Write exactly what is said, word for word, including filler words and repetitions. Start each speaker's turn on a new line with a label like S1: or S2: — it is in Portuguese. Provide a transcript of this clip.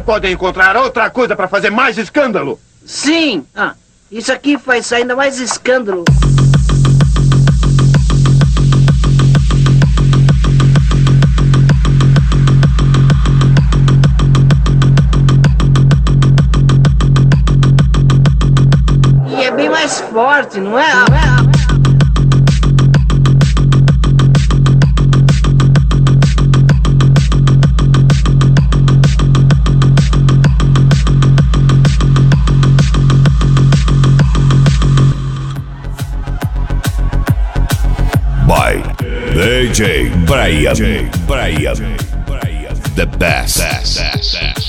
S1: podem encontrar outra coisa para fazer mais escândalo.
S2: Sim. Ah, isso aqui faz ainda mais escândalo. E é bem mais forte, não é? Não é?
S3: By D J Brian, D J Brian, the best. best, best, best.